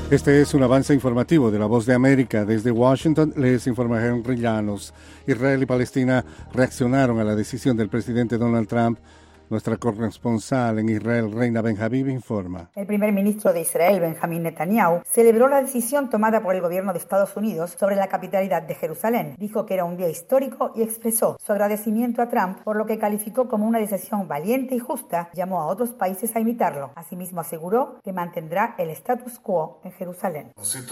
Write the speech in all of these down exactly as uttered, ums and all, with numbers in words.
Este es un avance informativo de La Voz de América. Desde Washington les informa Henry Llanos. Israel y Palestina reaccionaron a la decisión del presidente Donald Trump. Nuestra corresponsal en Israel, Reina Ben-Habib, informa. El primer ministro de Israel, Benjamín Netanyahu, celebró la decisión tomada por el gobierno de Estados Unidos sobre la capitalidad de Jerusalén. Dijo que era un día histórico y expresó su agradecimiento a Trump por lo que calificó como una decisión valiente y justa. Llamó a otros países a imitarlo. Asimismo aseguró que mantendrá el status quo en Jerusalén.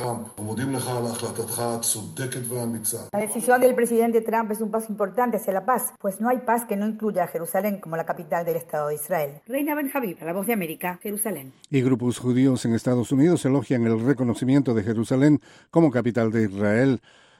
La decisión del presidente Trump es un paso importante hacia la paz, pues no hay paz que no incluya a Jerusalén como la capital del Estado de Israel. Reina Ben-Habib, La Voz de América, Jerusalén. Y grupos judíos en Estados Unidos elogian el reconocimiento de Jerusalén como capital de Israel.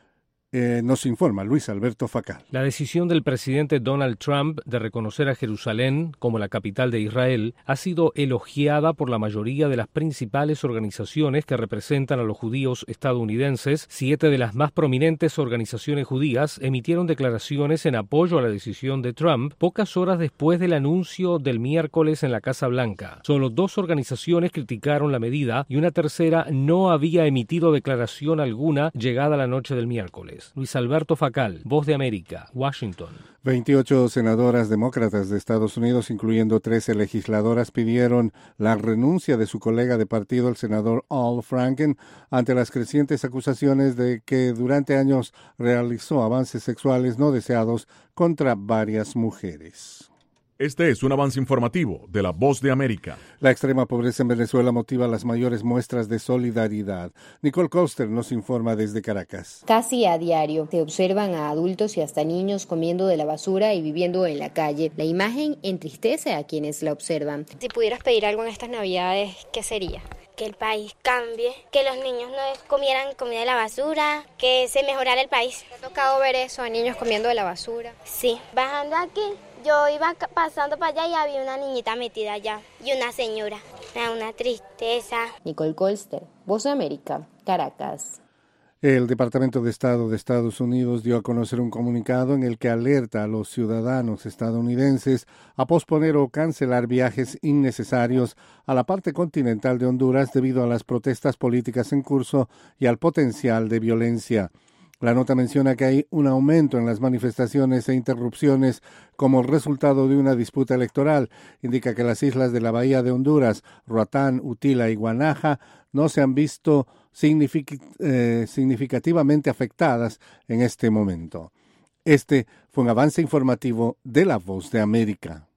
Eh, nos informa Luis Alberto Facal. La decisión del presidente Donald Trump de reconocer a Jerusalén como la capital de Israel ha sido elogiada por la mayoría de las principales organizaciones que representan a los judíos estadounidenses. Siete de las más prominentes organizaciones judías emitieron declaraciones en apoyo a la decisión de Trump pocas horas después del anuncio del miércoles en la Casa Blanca. Solo dos organizaciones criticaron la medida y una tercera no había emitido declaración alguna llegada la noche del miércoles. Luis Alberto Facal, Voz de América, Washington. veintiocho senadoras demócratas de Estados Unidos, incluyendo trece legisladoras, pidieron la renuncia de su colega de partido, el senador Al Franken, ante las crecientes acusaciones de que durante años realizó avances sexuales no deseados contra varias mujeres. Este es un avance informativo de La Voz de América. La extrema pobreza en Venezuela motiva las mayores muestras de solidaridad. Nicole Coster nos informa desde Caracas. Casi a diario se observan a adultos y hasta niños comiendo de la basura y viviendo en la calle. La imagen entristece a quienes la observan. Si pudieras pedir algo en estas Navidades, ¿qué sería? Que el país cambie, que los niños no comieran comida de la basura, que se mejorara el país. ¿Te ha tocado ver eso, a niños comiendo de la basura? Sí, bajando aquí, yo iba pasando para allá y había una niñita metida allá y una señora. Me da una tristeza. Nicole Colster, Voz de América, Caracas. El Departamento de Estado de Estados Unidos dio a conocer un comunicado en el que alerta a los ciudadanos estadounidenses a posponer o cancelar viajes innecesarios a la parte continental de Honduras debido a las protestas políticas en curso y al potencial de violencia. La nota menciona que hay un aumento en las manifestaciones e interrupciones como resultado de una disputa electoral. Indica que las islas de la Bahía de Honduras, Roatán, Utila y Guanaja no se han visto signific- eh, significativamente afectadas en este momento. Este fue un avance informativo de La Voz de América.